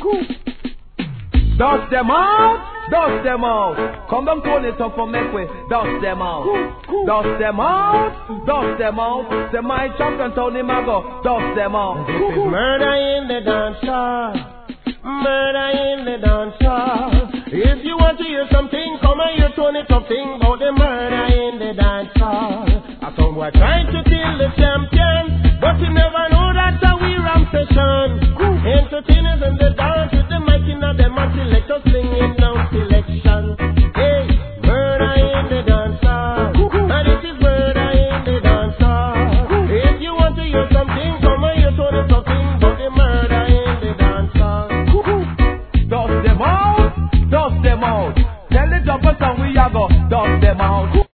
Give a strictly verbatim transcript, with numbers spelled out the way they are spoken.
Dust them out, dust them out. Come down to it up for make way. Dust them out, dust them out, dust them out. Say my champion Tony Mago, dust them out. This is murder in the dance hall, murder in the dance hall. If you want to hear something, come and hear Tony Top thing about the murder in the dance hall. A song boy trying to kill the champion.